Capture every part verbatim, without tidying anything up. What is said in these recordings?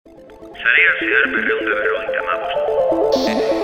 Sarean zehar berrehun eta berrogeita hamabost.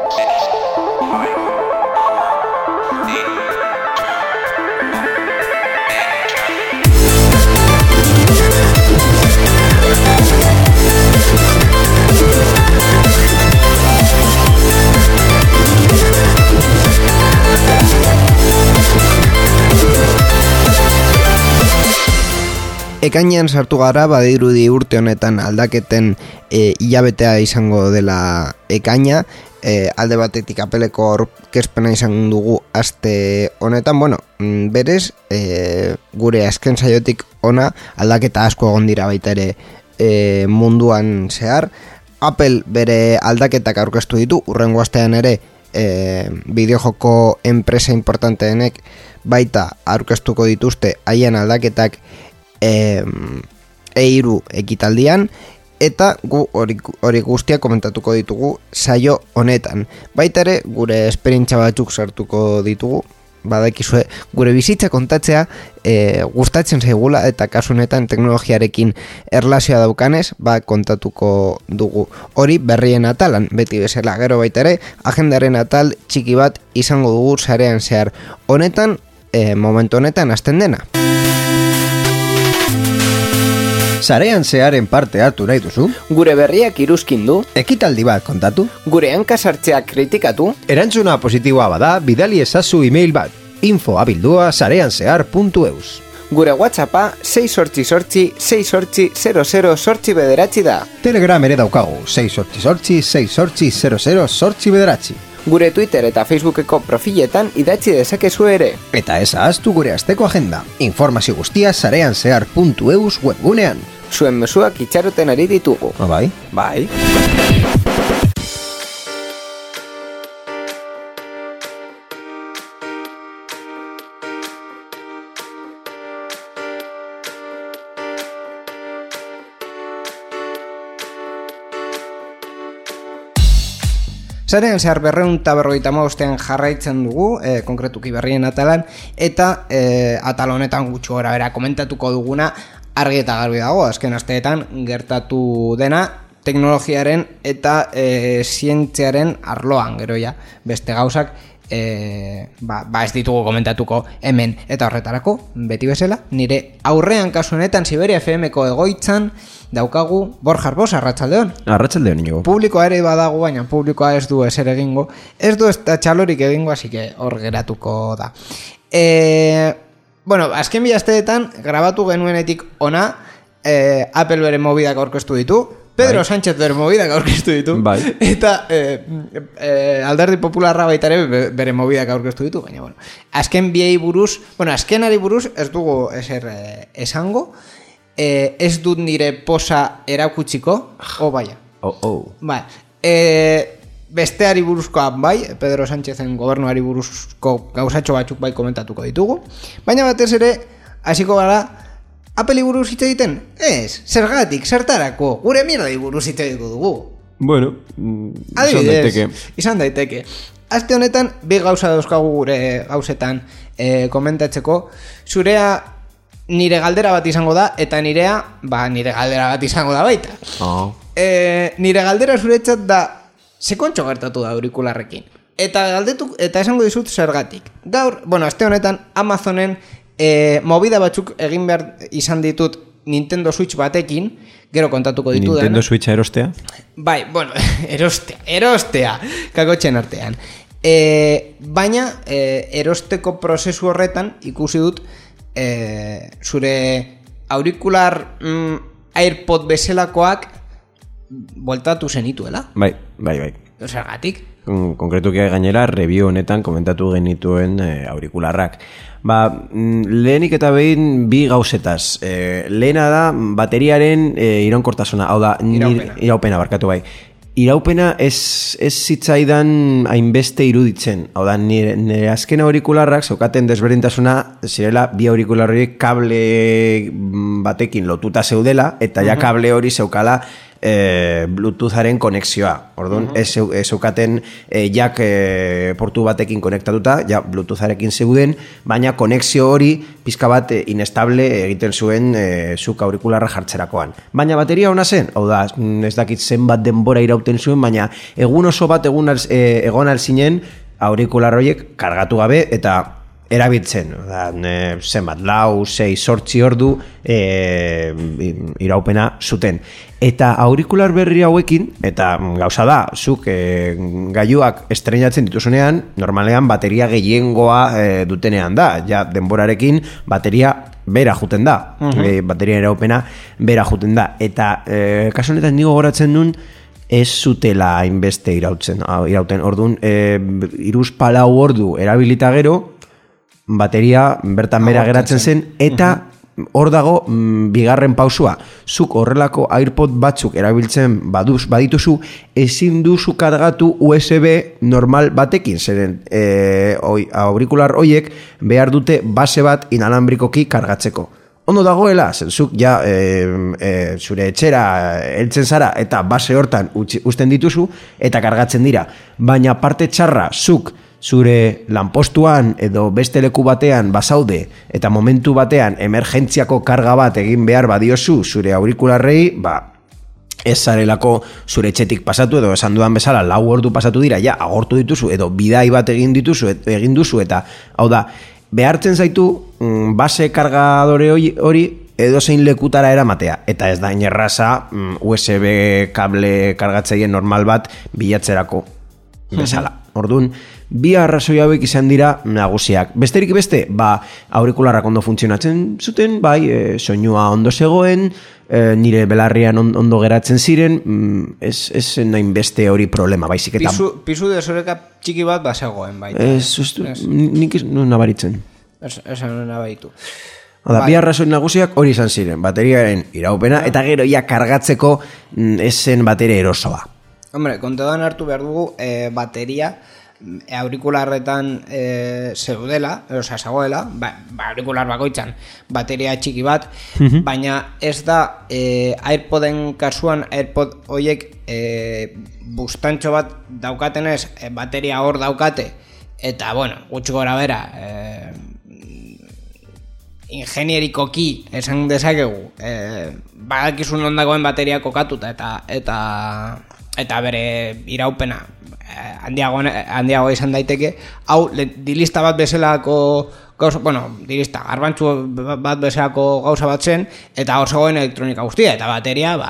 Ekainean sartu gara, badirudi urte honetan aldaketen e, hilabetea izango dela ekaina, e, alde batetik Appleko aurkezpena izan dugu aste honetan, bueno, berez, e, gure azken saiotik ona aldaketa asko egon dira baita ere e, munduan zehar. Apple bere aldaketak aurkeztu ditu, urrengo astean ere e, bideojoko enpresa importanteenek baita aurkeztuko dituzte haien aldaketak eiru ekitaldian, eta gu hori, hori guztia komentatuko ditugu saio honetan. Baita ere, gure esperientzia batzuk sartuko ditugu, badakizue gure bizitza kontatzea e, gustatzen zaigula, eta kasu honetan teknologiarekin erlazioa daukanez, ba kontatuko dugu hori berrien atalan, beti bezala. Gero baita ere, agendaren atal txiki bat izango dugu sarean zehar honetan, e, momentu honetan hasten dena. Sarean zearen parte hartu nahi duzu? Gure berriak iruzkindu? Ekitaldi bat kontatu? Gure hankasartzeak kritikatu? Erantzuna positiboa bada, bidali ezazu email bat, info abildua sarean zehar puntu eus. Gure WhatsAppa sei sortzi sortzi sei sortzi zero zero sortzi bederatzi da. Telegram ere daukagu, sei sortzi sortzi sei sortzi zero zero sortzi bederatzi. Gure Twitter eta Facebookeko profiletan idatzi dezakezu ere. Eta ez ahaztu gure asteko agenda. Informazio guztia sarean zehar puntu eus webgunean. Zuen mezuak itxaroten ari ditugu. Ah, bai? Bai. Sarean zehar berrehun eta berrogeita hamabostean jarraitzen dugu, e, konkretuki berrien atalan, eta e, atal honetan gutxi gora bera komentatuko duguna argi eta garbi dago, azken asteetan gertatu dena teknologiaren eta e, zientziaren arloan, gero ja, beste gauzak e, ba, ba ez ditugu komentatuko hemen, eta horretarako, beti bezala, nire aurrean kasu honetan Siberia F Mko egoitzan daukagu Borja Arbos, arratsaldeon. Arratsaldeon, inigo. Publikoa ere badago, baina publikoa ez du ezer egingo, ez du ez da txalorik egingo, así que hor geratuko da. E, bueno, azken bilasteetan grabatu genuenetik ona, e, Apple bere mobidak aurkeztu ditu, Pedro bai. Sánchez bere mobidak aurkeztu ditu, bai. Eta e, e, Alderdi Popularra baita ere bere mobidak aurkeztu ditu, baina bueno, azken biei buruz, bueno, azkenari buruz ez dugu ezer e, esango, e, ez dut nire posa erakutsiko, o baia. Oh, oh. Bai, e, besteari buruzkoa bai, Pedro Sánchezen gobernuari buruzko gauzatxo batzuk bai komentatuko ditugu, baina batez ere, hasiko gara, Apple buruz hitz egiten? Ez, zergatik, zertarako, gure mierdai buruz hitz egiten dugu. Bueno, izan daiteke. Izan daiteke. Aste honetan, bi gauza dauzkagu gure gauzetan e, komentatzeko, zurea nire galdera bat izango da, eta nirea, ba, nire galdera bat izango da baita. Oh. E, nire galdera zuretzat da, sekontxo gertatu da aurikularrekin. Eta galdetu, eta esango dizut zergatik. Gaur, bueno, aste honetan Amazonen e, movida batzuk egin behar izan ditut Nintendo Switch batekin, gero kontatuko ditu Nintendo dana. Switcha erostea? Bai, bueno, erostea, erostea, kakotxen artean. E, baina, e, erosteko prozesu horretan ikusi dut e, zure aurikular mm, AirPod bezalakoak voltatu zenituela. Bai, bai, bai. Zergatik? Konkretuki gainera, review honetan komentatu genituen e, aurikularrak. Ba, lehenik eta behin bi gauzetaz. E, lehena da, bateriaren e, iraunkortasuna, hau da, iraupena, iraupena barkatu bai. Iraupena ez, ez zitzaidan hainbeste iruditzen. Hau da, nire, nire azken aurikularrak zeukaten desberdintasuna, zirela bi aurikularrik kable batekin lotuta zeudela, eta ja kable hori zeukala e, Bluetootharen konexioa. Orduan, uh-huh. ez, ez eukaten e, jak e, portu batekin konektatuta, ja Bluetootharekin zeuden, baina konexio hori pizka bat e, inestable egiten zuen e, zuk aurikularra jartzerakoan. Baina bateria ona zen, hau da, ez dakit zenbat denbora irauten zuen, baina egun oso bat egun al, e, egon alzinen aurikular horiek kargatu gabe eta erabiltzen, da, e, zenbat, lau, sei, sortzi ordu e, iraupena zuten. Eta aurikular berri hauekin, eta gauza da, zuk e, gailuak estreinatzen dituzunean, normalean bateria gehiengoa e, dutenean da, ja denborarekin bateria bera juten da, uh-huh. e, bateria iraupena bera juten da, eta e, kasu honetan nigo goratzen nun, ez zutela hainbeste irautzen, irauten, orduan, e, iruz palau ordu erabilita gero, bateria bertan bera geratzen zen, eta hor dago mm, bigarren pausua. Zuk horrelako AirPod batzuk erabiltzen baduz, badituzu, ezin duzu kargatu U S B normal batekin, zeren e, oi, aurikular hoiek behar dute base bat inalambrikoki kargatzeko. Ondo dagoela, zuk ja e, e, zure etxera heltzen zara eta base hortan utzi, usten dituzu eta kargatzen dira. Baina parte txarra, zuk zure lanpostuan edo beste leku batean bazaude eta momentu batean emergentziako karga bat egin behar badiozu zure aurikularrei, ba, ez zarelako zure etxetik pasatu edo esan dudan bezala lau ordu pasatu dira, ja, agortu dituzu edo bidai bat egin dituzu, egin duzu eta, hau da, behartzen zaitu base kargadore hori edo zein lekutara eramatea, eta ez da inerraza U S B kable kargatzaile normal bat bilatzerako bezala. Orduan, bi arrazoi hauek izan dira nagusiak. Besterik beste, ba, aurikularrak ondo funtzionatzen zuten, bai, e, soinua ondo zegoen, e, nire belarrian ondo geratzen ziren, mm, ez, ez nahin beste hori problema, baizik eta... Pisu, pisu desoreka txiki bat bazegoen, bai. Ez, ez, nik ez nabaritzen. Ez, ez nabaritu. Oda, bai. Bi arrazoi nagusiak hori izan ziren, bateriaren iraupena, eta gero ja kargatzeko esen bateria erosoa. Hombre, kontedan hartu behar dugu e, bateria e, aurikularretan e, zeudela, oza, zegoela, ba, ba, aurikular bakoitzan bateria txiki bat, uh-huh. baina ez da e, AirPoden kasuan, AirPod hoiek e, bustantxo bat daukatenez, e, bateria hor daukate, eta, bueno, gutxi gora bera, e, ingenierikoki esan dezakegu, e, badakizun ondagoen bateria kokatuta, eta... eta eta bere iraupena eh, handiago, handiago izan daiteke, hau dilista bat bezalako gauza, bueno, dilista, garbantzu bat bezalako gauza bat zen, eta hor zegoen elektronika guztia, eta bateria, ba,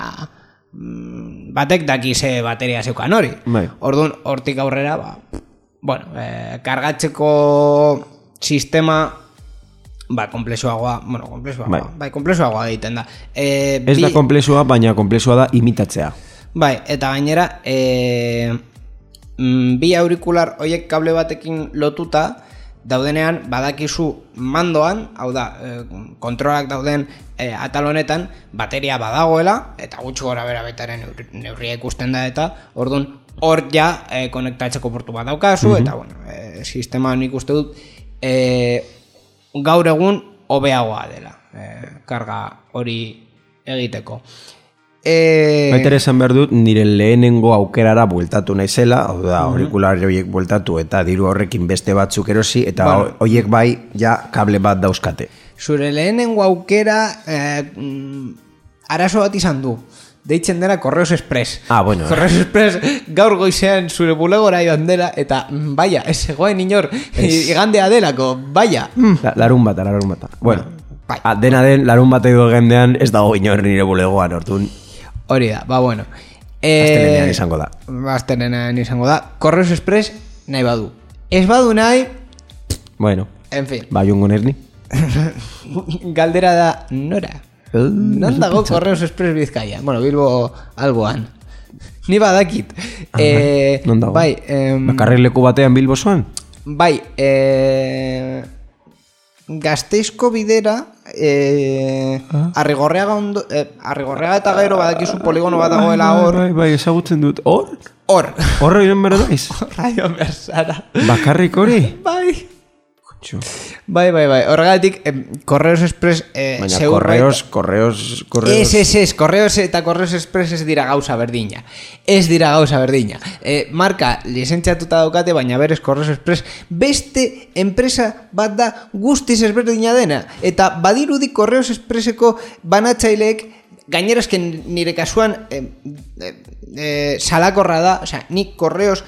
batek daki ze bateria zeukan hori. Bai. Orduan, hortik aurrera, ba, bueno, eh, kargatzeko sistema ba, komplexuagoa, bueno, komplexuagoa, bai, bai komplexuagoa egiten da. Eh, Ez bi... da komplexua, baina komplexua da imitatzea. Bai, eta gainera, e, bi aurikular hoiek kable batekin lotuta daudenean badakizu mandoan, hau da, e, kontrolak dauden e, atal honetan, bateria badagoela, eta gutxi gora bera betaren neurria ikusten da eta, orduan, hor ja e, konektatzeko portu bat daukazu, uh-huh. eta, bueno, e, sistema nik uste dut, e, gaur egun hobeagoa dela, e, karga hori egiteko. E... Baitere esan behar dut, nire lehenengo aukerara bueltatu naizela, hau da, aurikular horiek bueltatu eta diru horrekin beste batzuk erosi, eta bueno, horiek bai, ja, kable bat dauzkate. Zure lehenengo aukera, eh, arazo bat izan du. Deitzen dela Correos Express. Ah, bueno. Correos Express gaur goizean zure bulegora iban dela, eta, baia, ez zegoen inor, es... igandea delako, baia. La, larun bata, larun bata. Bueno, bai. A, dena den, larun bata edo gendean, ez dago inor nire bulegoan, orduan. Hori da, ba bueno. Aztenean izango da. Aztenean izango da. Correos Express nahi badu. Ez badu nahi... Bueno. En fin. Ba, jungo nerni. Galdera da, nora? Uh, non dago Correos Express Bizkaia? Bueno, Bilbo alboan. Ni badakit. Eh, non dago? Bai. Eh, Bakarrik leku batean Bilbo zoan? Bai. Eh, Gasteizko bidera eh, ah? Arrigorreaga ondo, eh, Arrigorreaga eta gero badakizu poligono bat dagoela hor. Bai, bai, ezagutzen dut. Hor? Hor. Horra iren behar daiz? Horra iren behar zara. Bakarrik hori? Bai. Txo. Bai, bai, bai. Horregatik, eh, Correos Express... Eh, Baina zeur correos, baita- correos, correos... Ez, ez, ez, Correos eta Correos Express ez dira gauza berdina. Ez dira gauza berdina. Eh, marka lizentziatuta daukate, baina berez Correos Express beste enpresa bat da guztiz ezberdina dena. Eta badirudi Correos Expresseko banatzaileek, gainerazken nire kasuan eh, eh, eh, salakorra da, osea, nik Correos...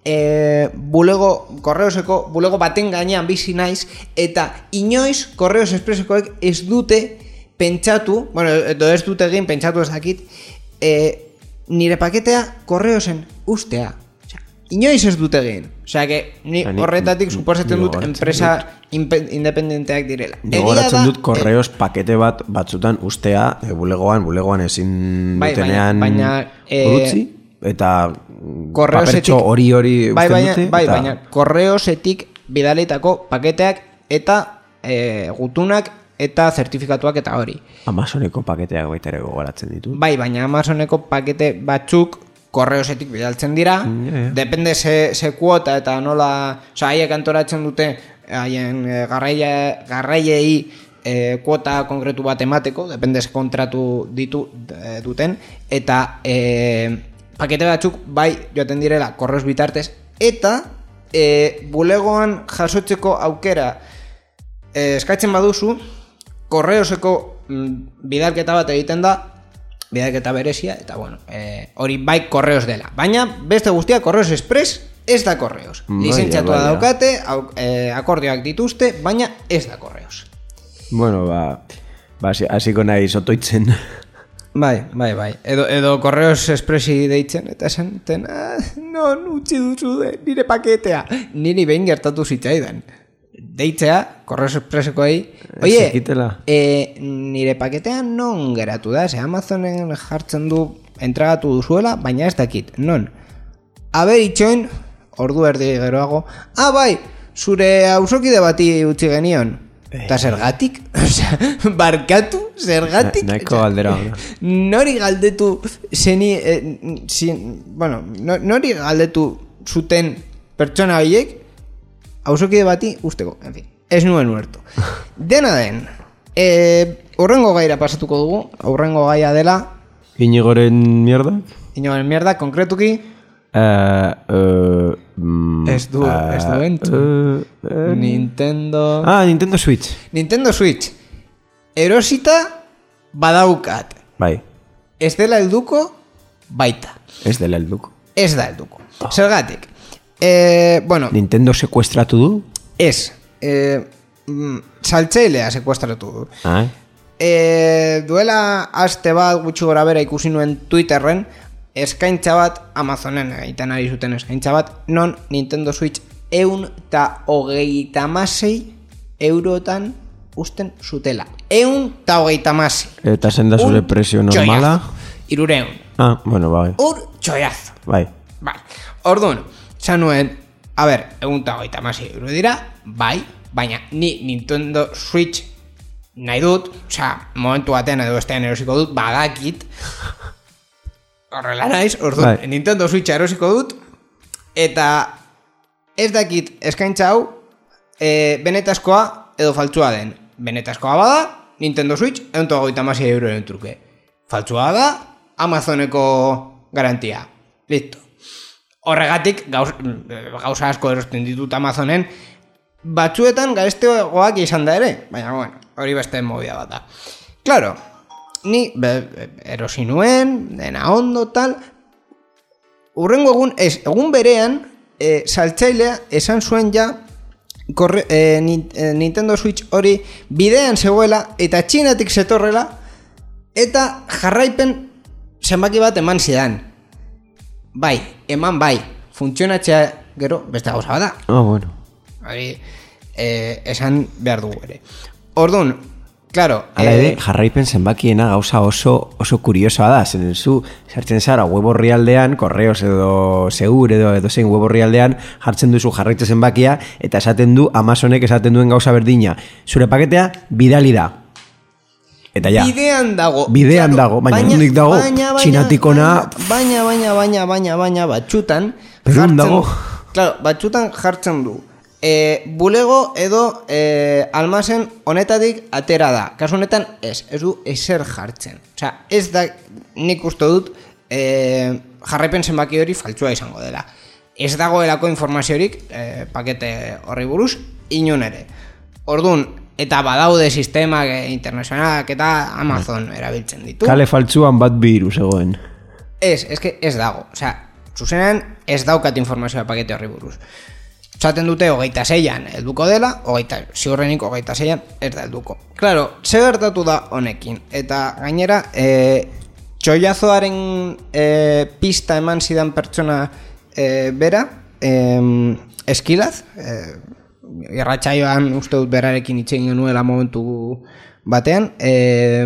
E, bulego, Correoseko bulego baten gainean bizi naiz, eta inoiz Correos Expressekoek ez dute pentsatu, bueno, edo ez dute egin, pentsatu ez dakit, e, nire paketea Correosen ustea. Osea, inoiz ez dute egin. Osea, que ni Ni- horretatik ni- suposatzen ni dut gogoratzen enpresa inpe- independenteak direla. Gogoratzen Egia da, dut korreos pakete bat batzutan ustea e, bulegoan, bulegoan ezin Bai, dutenean baina- baina, eh, urutzi, eta Correosetik- papertxo hori hori bai, usten baina, dute. bai, eta... baina Correosetik bidaletako paketeak eta e, gutunak eta zertifikatuak eta hori. Amazoneko paketeak baita ere gogoratzen ditu. Bai, baina Amazoneko pakete batzuk Correosetik bidaltzen dira, Mm, ja, ja. depende ze, ze kuota eta nola, oza, haiek antoratzen dute haien e, garraia, garraiei e, kuota konkretu bat emateko, depende ze kontratu ditu e, duten, eta e, pakete batzuk bai joaten direla Correos bitartez, eta e, bulegoan jasotzeko aukera e, eskatzen baduzu, Correoseko mm, bidalketa bat egiten da, bidalketa berezia, eta bueno, e, hori bai Correos dela. Baina beste guztia Correos Express ez da Correos. Bai, Lizentziatua bai, daukate, au, e, akordioak dituzte, baina ez da Correos. Bueno, ba, ba hasi- hasiko nahi sotoitzen. Bai, bai, bai. Edo, edo Correos Expressi deitzen, eta esan ten, ah, non utzi duzu de, nire paketea. Niri behin gertatu zitzaidan. Deitzea, Correos Expressekoei, oie, zekitela. e, nire paketea non geratu da, ze Amazonen jartzen du entregatu duzuela, baina ez dakit, non. Aber itxoin, ordu erdi geroago, ah, bai, zure auzokide bati utzi genion. Eta zergatik? Osea, barkatu, zergatik? Na- nahiko Osea, galdera ona. Nori galdetu zeni, eh, zin, bueno, no- nori galdetu zuten pertsona horiek auzokide bati usteko, en fin, ez nuen uertu. Dena den, eh, urrengo gaira pasatuko dugu, urrengo gaia dela, Inigoren mierda? inoen mierda, konkretuki, Uh, uh, mm, ez du, ez du entzun. uh, uh, Nintendo... Ah, Nintendo Switch. Nintendo Switch, erosita badaukat. Bai, Ez dela helduko, baita. ez dela helduko. Ez da helduko. Zergatik. Eh, bueno, Nintendo sekuestratu du? ez. Eh, mm, saltzailea sekuestratu du. Ah, Eh, duela aste bat gutxi gora bera ikusi nuen Twitterren eskaintza bat, Amazonen egiten ari zuten eskaintza bat, non Nintendo Switch eun eta hogeita amasei eurotan usten zutela. Eun eta hogeita amasei. eta zen da zure presio normala? Irureun. Ah, bueno, bai. Ur txoiazo. Bai. Bai. Orduan, zan nuen, a ber, egun eta hogeita amasei euro dira, bai, baina ni Nintendo Switch nahi dut, osea, momentu batean edo bestean erosiko dut, badakit, horrela naiz, orduan, Bai. Nintendo Switcha erosiko dut, eta ez dakit eskaintza hau, e, benetazkoa edo faltsua den. Benetazkoa bada, Nintendo Switch, egun eta hogeita amasei euro den truke. Faltsua da, Amazoneko garantia. Listo. Horregatik, gauz, gauza asko erosten ditut Amazonen, batzuetan garestegoak izan da ere, baina bueno, hori beste movida bat da. Claro, ni be, be, erosi nuen, dena ondo tal, urrengo egun, ez, egun berean, e, saltzailea esan zuen ja, korre, e, ni, e, Nintendo Switch hori bidean zegoela, eta txinatik zetorrela, eta jarraipen zenbaki bat eman zidan. Bai, eman bai, funtzionatzea gero, beste gauza bada. Ah, bueno. Hori, eh, esan behar dugu ere. Orduan, claro... Hala eh, ere, jarraipen zenbakiena gauza oso oso kuriosoa da, zen zu sartzen zara web orrialdean, korreos edo segur edo edo zein web orrialdean jartzen duzu jarraitze zenbakia eta esaten du Amazonek esaten duen gauza berdina. Zure paketea bidali da. Eta ja. Bidean dago. Bidean dago, baina nondik dago, baina, baina, Txinatik ona- Baina, baina, baina, baina, baina, batxutan... Perun jartzen- dago. Claro, batxutan jartzen du. e, bulego edo e, almazen honetatik atera da. Kasu honetan ez, ez du ezer jartzen. Osea, ez da nik uste dut e, jarraipen zenbaki hori faltsua izango dela. Ez dagoelako informaziorik e, pakete horri buruz, inon ere. Orduan, eta badaude sistemak e, internazionalak eta Amazon erabiltzen ditu. Kale faltsuan bat virus egoen. Ez, ez que ez dago. Osea, zuzenean ez daukat informazioa pakete horri buruz. Zaten dute hogeita zeian helduko dela, hogeita, ziurrenik hogeita zeian ez da helduko. Claro, ze gertatu da honekin. Eta gainera, e, txoiazoaren e, pista eman zidan pertsona e, bera, e, eskilaz, e, irratsaioan uste dut berarekin hitz egin genuela momentu batean, e,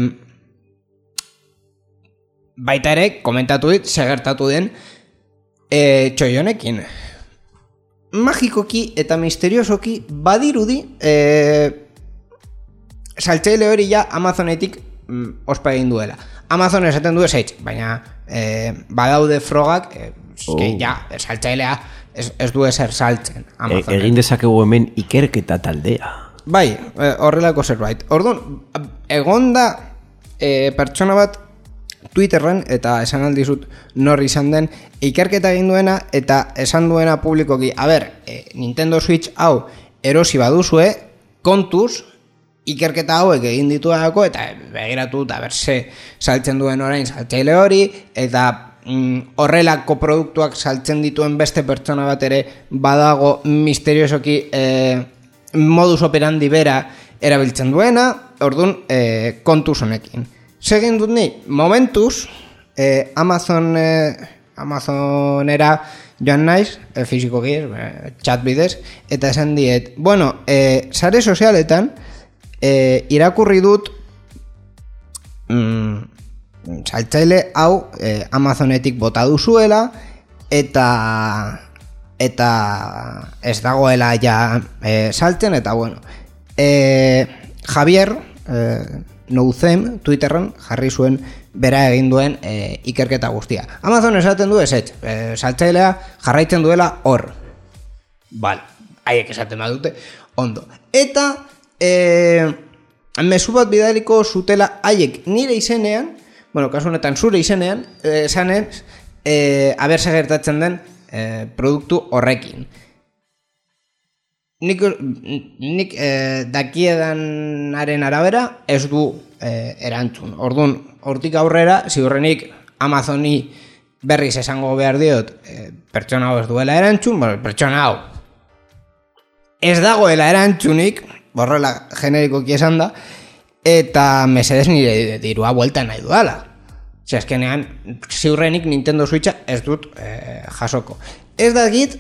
baita ere, komentatu dit, ze gertatu den e, txoionekin. Magikoki eta misteriosoki badirudi e, saltzaile hori ja Amazonetik mm, ospa egin duela. Amazon esaten du esaitz, baina e, badaude frogak e, oh. ja, saltzailea ez, ez du ezer saltzen e, egin dezakegu hemen ikerketa taldea. Bai, e, horrelako zerbait. Orduan, egonda e, pertsona bat Twitterren, eta esan aldizut nor izan den, ikerketa egin duena eta esan duena publikoki, a ber, e, Nintendo Switch hau erosi baduzue, kontuz, ikerketa hauek egin dituelako eta begiratu eta berse saltzen duen orain saltzaile hori, eta mm, horrelako produktuak saltzen dituen beste pertsona bat ere badago misteriosoki e, modus operandi bera erabiltzen duena, orduan e, kontuz honekin. Segin dut ni, momentuz, eh, Amazon, eh, Amazonera joan naiz, eh, fizikoki, eh, chat bidez, eta esan diet, bueno, eh, sare sozialetan, eh, irakurri dut, mm, saltzaile hau eh, Amazonetik bota duzuela, eta, eta ez dagoela ja eh, saltzen, eta bueno, eh, Javier, eh, Nouzem, Twitterren jarri zuen bera egin duen e, ikerketa guztia. Amazon esaten du ezetz, e, saltzailea jarraitzen duela hor. Bal, haiek esaten badute, ondo. Eta e, mezu bat bidaliko zutela haiek nire izenean, bueno, kasu honetan zure izenean, esanez, e, aberse gertatzen den e, produktu horrekin. Nik, nik eh, dakiedanaren arabera ez du eh, erantzun. Orduan, hortik aurrera, ziurrenik Amazoni berriz esango behar diot eh, pertsona hau ez duela erantzun, bueno, pertsona hau ez dagoela erantzunik, borrela generikoki esan da, eta mesedes nire dirua buelta nahi duela. Zer, eskenean, ziurrenik Nintendo Switcha ez dut eh, jasoko. Ez dakit,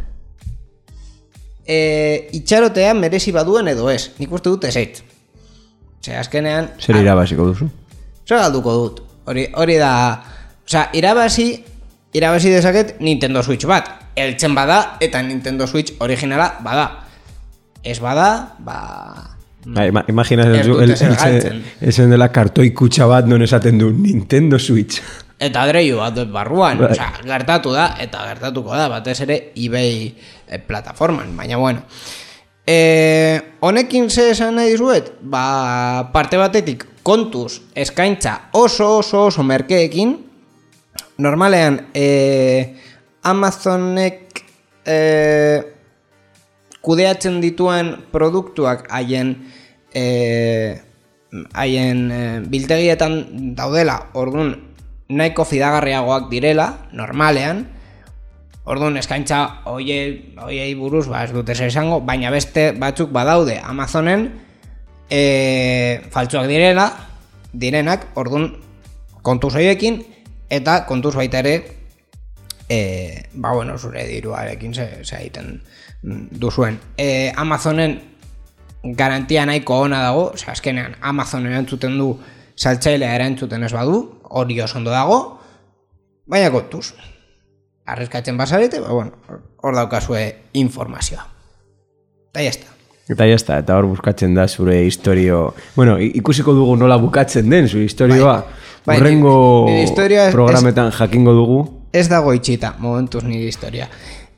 E, itxarotea merezi baduen edo ez. Nik uste dut ezait. Osea, azkenean zer irabaziko duzu? Zer galduko dut. Hori, hori da. Osea, irabazi Irabazi dezaket Nintendo Switch bat. Eltzen bada eta Nintendo Switch originala bada. Ez bada, ba... Ba, ima, imagina esen dela kartoi kutsa bat non esaten du Nintendo Switch. Eta adreiu bat barruan, right. Osea, gertatu da, eta gertatuko da, batez ere eBay e, plataforman, baina bueno. E, honekin ze esan nahi dizuet, ba, parte batetik kontuz eskaintza oso oso oso merkeekin, normalean e, Amazonek e, kudeatzen dituen produktuak haien e, haien e, biltegietan daudela, orduan nahiko fidagarriagoak direla, normalean, orduan eskaintza hoiei, hoiei buruz, ba, ez dut ez esango, baina beste batzuk badaude Amazonen e, faltsuak direla, direnak, orduan kontuz hoiekin, eta kontuz baita ere, e, ba, bueno, zure diruarekin ze, ze egiten duzuen. E, Amazonen garantia nahiko ona dago, oza, azkenean Amazonen erantzuten du saltzailea erantzuten ez badu, hori oso ondo dago, baina kontuz. Arriskatzen bazarete, ba, bueno, hor daukazue informazioa. Eta jazta. Eta jazta, eta hor buskatzen da zure historio... Bueno, ikusiko dugu nola bukatzen den, zure historioa. Bai, Horrengo bai, programetan ez, jakingo dugu. Ez dago itxita, momentuz nire historia.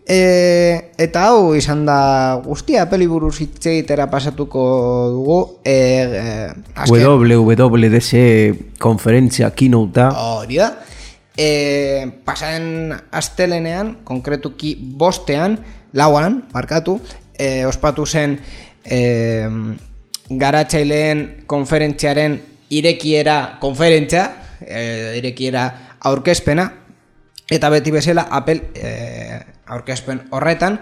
E, eta hau izan da guztia Apple buruz hitz egitera pasatuko dugu e, e, azken, W W D C konferentzia keynotea. hori da e, pasaren astelenean, konkretuki bostean, lauan, markatu, e, ospatu zen e, garatzaileen konferentziaren irekiera konferentzia, e, irekiera aurkezpena, eta beti bezala Apple e, aurkezpen horretan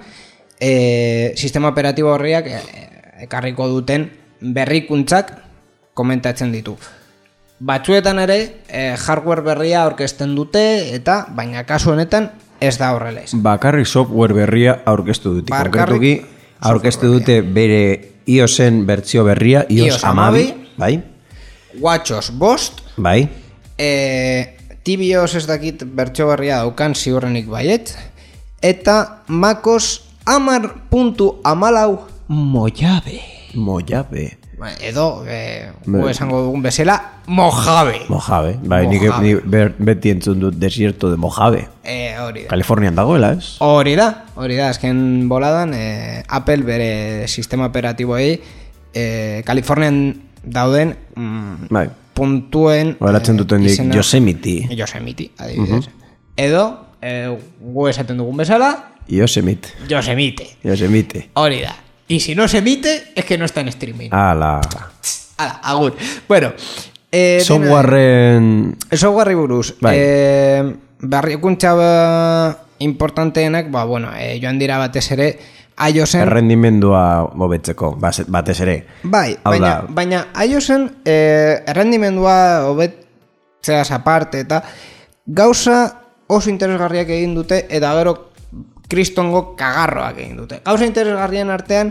e, sistema operatibo horriak e, ekarriko duten berrikuntzak komentatzen ditu. Batzuetan ere e, hardware berria aurkezten dute eta baina kasu honetan ez da horrela izan. Bakarrik software berria aurkeztu dute. Konkretuki aurkeztu dute bere iOSen bertsio berria, iOS hamabi, bai? WatchOS bost, bai? E, tvOS ez dakit bertsio berria daukan ziurrenik baiet, eta macOS hamar puntu hamalau Mojave. Mojave. Edo, e, gu esango dugun bezala, Mojave. Mojave, bai, nik, nik ber, beti entzun dut desierto de Mojave. E, hori da. Kalifornian dagoela, ez? Hori da, hori da, azken boladan, e, Apple bere sistema operatiboei e, Kalifornian dauden mm, bai. puntuen Horatzen duten dik izena- Yosemite. Yosemite, adibidez. Edo, e, gu esaten dugun bezala, Yosemite. Yosemite. Yosemite. Hori da. Y si no se emite, es que no está en streaming. Ala. Ala, agur. Bueno, eh, Softwareen... software buruz. Bai. Eh, berrikuntza ba, importanteenak, ba, bueno, eh, joan dira batez ere, iOSen... Errendimendua hobetzeko, base- batez ere. Bai, Hau baina, da. baina iOSen eh, errendimendua hobetzeaz aparte eta gauza oso interesgarriak egin dute eta gero kristongo kagarroak egin dute. Gauza interesgarrien artean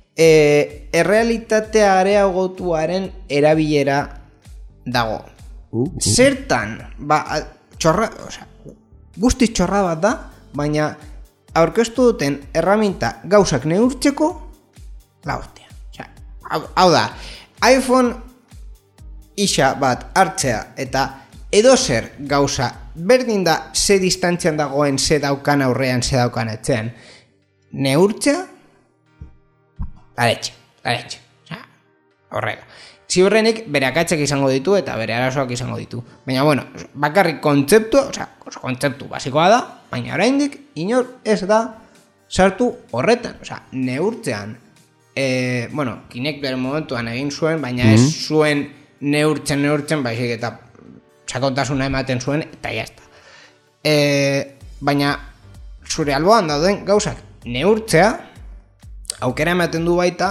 e, errealitatea areagotuaren erabilera dago. Uh, uh. Zertan, ba, txorra, osea, guztiz txorra bat da, baina aurkeztu duten erraminta gauzak neurtzeko la hostia. Osea, hau, hau da, iPhone isa bat hartzea eta edozer gauza berdin da ze distantzian dagoen, ze daukan aurrean, ze daukan etxean, neurtzea aretxe, aretxe. Osea, horrela. Ziurrenik bere akatzak izango ditu eta bere arazoak izango ditu. Baina, bueno, bakarrik kontzeptu, osea, kontzeptu basikoa da, baina oraindik inor ez da sartu horretan. Osea, neurtzean, e, bueno, Kinect bere momentuan egin zuen, baina mm-hmm. ez zuen neurtzen, neurtzen, baizik eta sakontasuna ematen zuen, eta jazta. E, baina, zure alboan dauden gauzak neurtzea, aukera ematen du baita,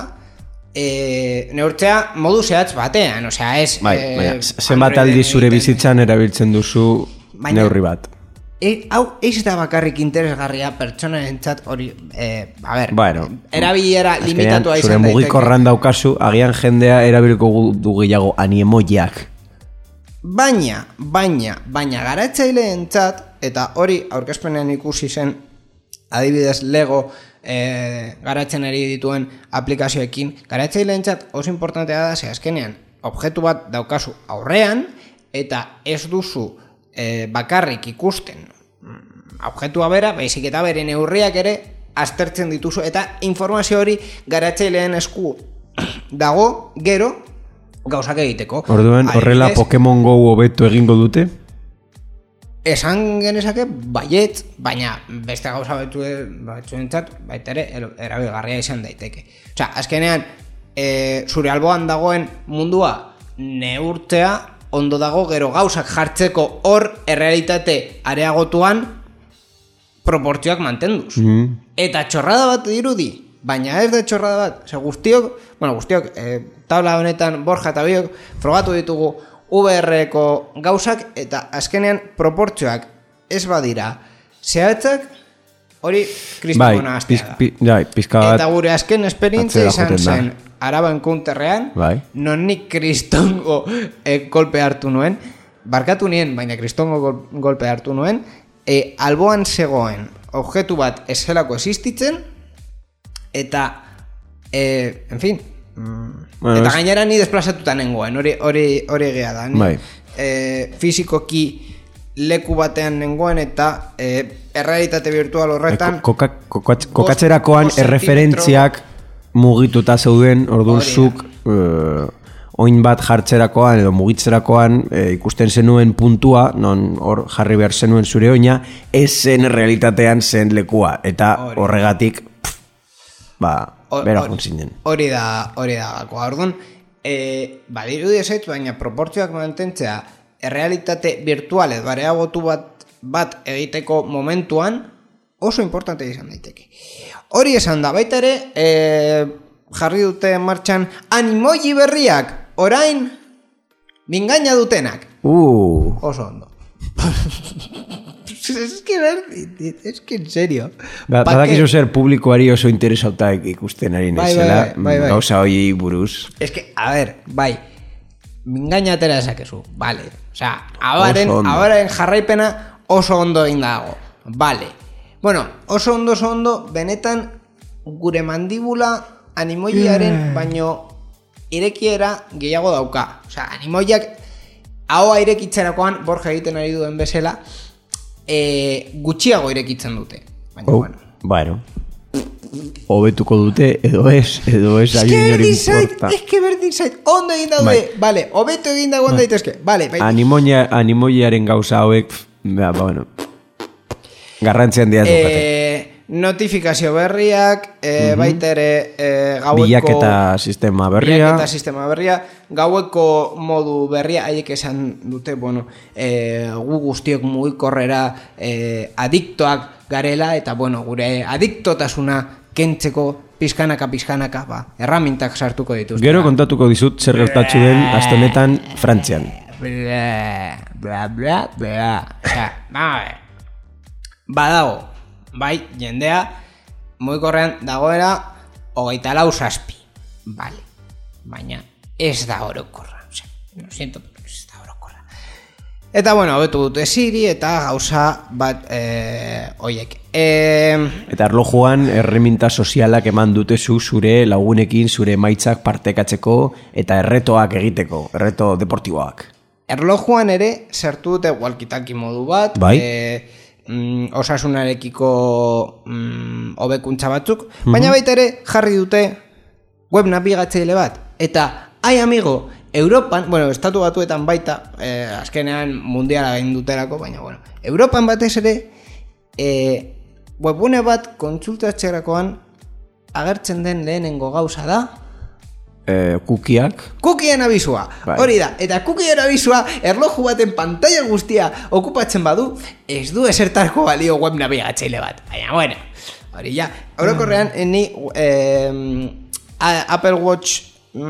e, neurtzea modu zehatz batean, osea, ez... Bai, e, baina, zenbat aldi zure bizitzan erabiltzen duzu Baina- neurri bat. E, hau, ez da bakarrik interesgarria pertsonarentzat hori, e, a ber, Bueno, erabilera azkenean, limitatua zure izan mugikorran daukazu, agian jendea erabiliko du gehiago aniemoiak. Baina, baina, baina garatzaileentzat, eta hori aurkezpenean ikusi zen, adibidez Lego e, garatzen ari dituen aplikazioekin, garatzaileentzat oso importantea da, ze azkenean, objektu bat daukazu aurrean, eta ez duzu e, bakarrik ikusten objektua bera, baizik eta bere neurriak ere aztertzen dituzu, eta informazio hori garatzaileen esku dago gero gauzak egiteko. Orduan, horrela Adibidez, Pokemon Go hobeto egingo dute? esan genezake baiet, baina beste gauza batzuentzat baita ere erabilgarria izan daiteke. Osea, azkenean e, zure alboan dagoen mundua neurtzea ondo dago, gero gauzak jartzeko hor errealitate areagotuan proportzioak mantenduz. Mm. Eta txorrada bat dirudi, baina ez da txorrada bat. Osea, guztiok, bueno, guztiok e, tabla honetan Borja eta biok frogatu ditugu V R-ko gauzak, eta azkenean proportzioak ez badira zehatzak, hori kristona Bai, hastea piz, da. pi, jai, pizka bat. Eta gure azken esperientzia atzera izan joaten da. zen Araba encounterrean, Bai. non nik kristongo e, golpe hartu nuen, barkatu nien, baina kristongo gol, golpe hartu nuen, e, alboan zegoen objektu bat ez zelako existitzen, eta, e, en fin, mm, Bueno, eta es... gainera ni desplazatuta nengoen, hori hori hori egia da. Ni, Bai. e, fizikoki leku batean nengoen eta e, errealitate virtual horretan Koka, koka, kokatzerakoan erreferentziak mugituta zeuden, orduan zuk uh, oin bat jartzerakoan edo mugitzerakoan e, ikusten zenuen puntua, non hor jarri behar zenuen zure oina, ez zen realitatean zen lekua, eta horregatik pff, ba, bera juntzinen. Hori da, hori da gakoa, orduan, e, badiru dizait, baina proportzioak mantentzea, errealitate virtual edo areagotu bat, bat egiteko momentuan oso importante izan daiteke. Hori esan da, baita ere, e, jarri dute martxan animoji berriak, orain, mingaina dutenak. Uh. Oso ondo. Es que, es que en serio. Ba, badakizu zer publikoari oso interesauta ikusten ari bai, nezela, bai, bai, bai. gauza hori buruz. Es que, a ver, bai, mingaina atera esakezu, vale. O sea, abaren, abaren jarraipena oso ondo egin dago, vale. Bueno, oso ondo, oso ondo, benetan gure mandibula animoiaren baino irekiera gehiago dauka. O sea, animoiak ahoa irekitzerakoan Borja egiten ari duen bezala, e, gutxiago irekitzen dute. Baina, oh, bueno. Bueno. Hobetuko dute, edo ez, edo ez ari inori importa. Es que berdin zait, ondo egin daude, bai. Vale, hobetu egin dago ondo daitezke, vale, bai. Animoia, animoiaren gauza hauek, ba, bueno, garrantzian diaz dukate. Eh, notifikazio berriak, eh, uh-huh. baita ere eh, gaueko... Bilaketa sistema berria. Bilaketa sistema berria, gaueko modu berria, haiek esan dute, bueno, eh, gu guztiok mugikorrera eh, adiktoak garela, eta bueno, gure adiktotasuna kentzeko pizkanaka pizkanaka, ba, erramintak sartuko dituzte. Gero kontatuko dizut zer gertatzu den aste honetan Frantzian. Bla, bla, bla, bla. Osea, ba, badago, bai, jendea, mugikorrean dagoera hogeita lau zazpi. Vale, baina ez da orokorra. Osea, no siento, pero ez da orokorra. Eta bueno, hobetu dute Siri eta gauza bat eh, oiek. Eh, eta erlojuan erreminta sozialak eman dute zu zure lagunekin zure emaitzak partekatzeko eta erretoak egiteko, erreto deportiboak. Erlojuan ere sartu dute walkie-talkie modu bat, bai? eh, mm, osasunarekiko mm, hobekuntza batzuk, mm-hmm. baina baita ere jarri dute web nabigatzaile bat. Eta, ai amigo, Europan, bueno, estatu batuetan baita, eh, azkenean mundiala gain duterako, baina bueno, Europan batez ere, eh, webune bat kontsultatzerakoan agertzen den lehenengo gauza da, Eh, kukiak. Kukien abizua, bai. Hori da. Eta kukien abizua erloju baten pantalla guztia okupatzen badu, ez du esertarko balio web nabigatzaile bat. Baina, bueno, hori ja. Orokorrean, ni eh, Apple Watch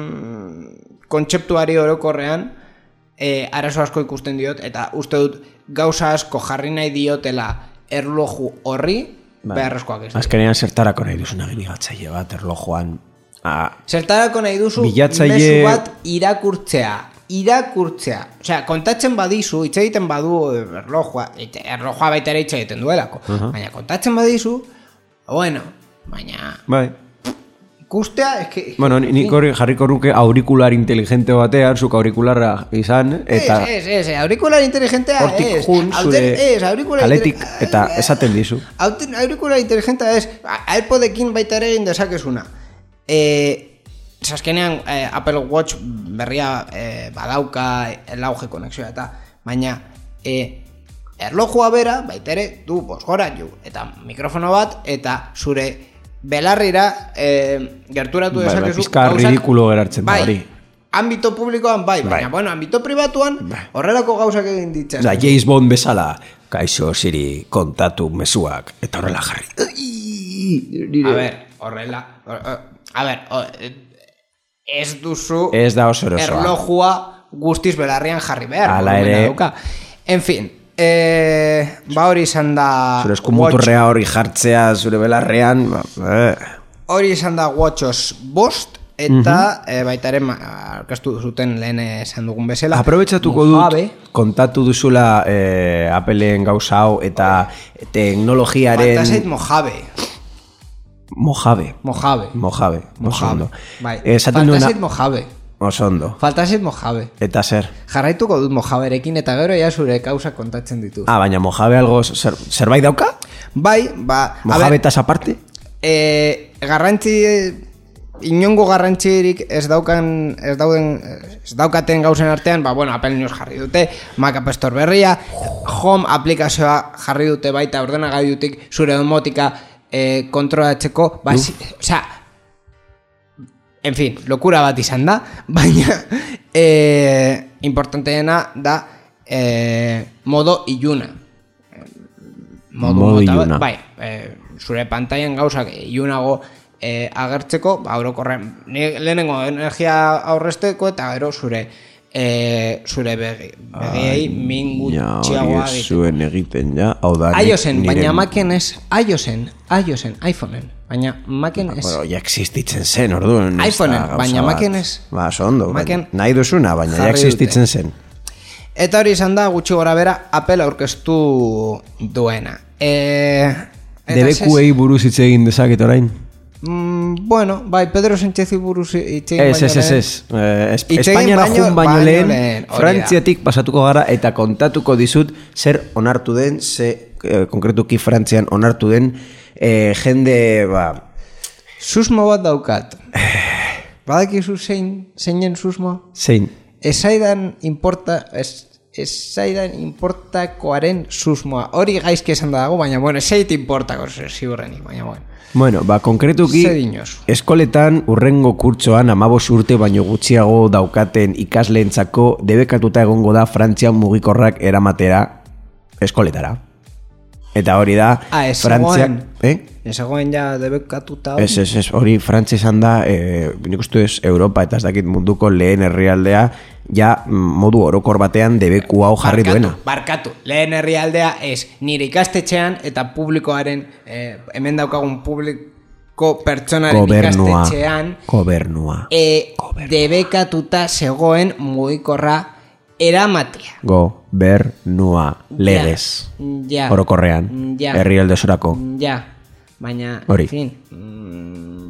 mm, kontzeptuari orokorrean eh, arazo asko ikusten diot, eta uste dut gauza asko jarri nahi diotela erloju horri, bai. Beharrezkoak ez. Azkenean zertarako nahi duzuna nabigatzaile bat erlojuan. Ah, zertarako nahi duzu bilatzaile... mezu bat irakurtzea irakurtzea, osea, kontatzen badizu hitz egiten badu erlojua erlojua baita ere hitz egiten duelako, uh-huh. baina kontatzen badizu, bueno, baina bai. ikustea eske, bueno, nik hori jarriko nuke aurikular inteligente batean, zuk aurikularra izan, eta ez, ez, ez, aurikular inteligentea hortik jun zure kaletik eta esaten dizu aurikular inteligentea ez, iPodekin baita ere egin dezakezuna. Eh, Zaskenean eh, Apple Watch berria eh, badauka lau G konexioa eta baina eh, erlojua bera baita ere du bosgorailu eta mikrofono bat eta zure belarrira eh, gerturatu dezakezu. Bai, pizka ridikulo gerartzen da hori. Ambito publikoan bai, baina bai. Bueno, ambito pribatuan bai. Horrelako gauzak egin ditzaz. Da, James Bond bezala, kaixo Siri kontatu mezuak eta horrela jarri. A ver, horrela A ber, ez duzu ez da oso erosoa. Erlojua guztiz belarrian jarri behar. Hala ere. En fin, eh, ba hori izan da... Zure eskumuturrea hori jartzea zure belarrean. Eh. Hori izan da Watchos bost, eta uh-huh. eh, baitaren aurkeztu zuten lehen esan dugun bezala. Aprobetxatuko dut, kontatu duzula eh, Appleen gauza hau eta teknologiaren... Fantasait Mojave. Mojave. Mojave. Mojave. Mojave. Bai. Eh, Fantasait Mojave. Oso ondo. Faltazit Mojave. Eta zer? Jarraituko dut Mojaberekin eta gero ja zure kausa kontatzen ditu. Ah, baina Mojave algo zer, zerbait dauka? Bai, ba... Mojabetas aparte? E, garrantzi... Inongo garrantzirik ez daukan... Ez dauden... Ez daukaten gauzen artean, ba, bueno, Apple News jarri dute, Mac App Store berria, Home aplikazioa jarri dute baita ordenagailutik zure domotika e, kontrolatzeko, ba, si, osea, en fin, lokura bat izan da, baina e, importanteena da e, modo iluna. Modo, modo iluna. Bai, e, zure pantailan gauzak ilunago e, agertzeko, ba, orokorren, lehenengo energia aurrezteko eta gero zure e, zure begi, begiei min gutxiagoa egiten. Zuen egiten, ja, hau da... iOSen, niren... baina Macen ez, iOSen, iOSen, iPhoneen, baina Macen ez... Bueno, ja existitzen zen, orduan... iPhoneen, baina Macen ez... Ba, sondo, nahi duzuna, baina ja existitzen zen. Eta hori izan da, gutxi gora bera, Apple aurkeztu duena. E... Debekuei buruz hitz egin dezaket orain? Mm, bueno, bai, Pedro Sánchez buruz itxegin baino lehen. Ez, ez, ez, ez. Espainiara jun baino lehen, Frantziatik pasatuko gara eta kontatuko dizut zer onartu den, ze eh, konkretuki Frantzian onartu den eh, jende, ba... Susmo bat daukat. Badakizu zein, zeinen susmo? Zein? Esaidan importa... Es, Esaidan importakoaren susmoa. Hori gaizki esan dago, baina, bueno, esait importako ziurrenik, baina, bueno. Bueno, ba, konkretuki, eskoletan urrengo kurtsoan amabos urte baino gutxiago daukaten ikasleentzako debekatuta egongo da Frantzian mugikorrak eramatera eskoletara. Eta hori da, ah, Frantzia... Eh? Ez egoen ja debekatuta... Ez, ez, ez, hori Frantzia izan da, eh, nik uste ez, Europa eta ez dakit munduko lehen herrialdea, ja modu orokor batean debeku hau jarri barkatu, duena. Barkatu, lehen herrialdea ez nire ikastetxean eta publikoaren, eh, hemen daukagun publiko pertsonaren gobernua, ikastetxean... Gobernua. Eh, gobernua. Debekatuta zegoen mugikorra eramatea. Gobernua, legez. Ja. Orokorrean, ja. herrialde osorako. Ja, baina, hori. En fin... Mm,